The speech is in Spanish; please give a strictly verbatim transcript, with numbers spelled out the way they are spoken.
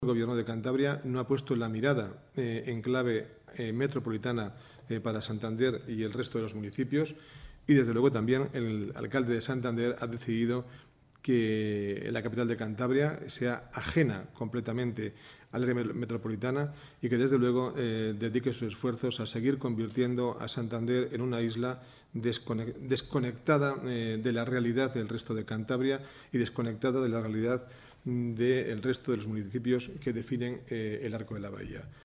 El Gobierno de Cantabria no ha puesto la mirada eh, en clave eh, metropolitana eh, para Santander y el resto de los municipios y, desde luego, también el alcalde de Santander ha decidido que la capital de Cantabria sea ajena completamente al área metropolitana y que, desde luego, eh, dedique sus esfuerzos a seguir convirtiendo a Santander en una isla desconectada eh, de la realidad del resto de Cantabria y desconectada de la realidad del resto de los municipios que definen eh, el Arco de la Bahía.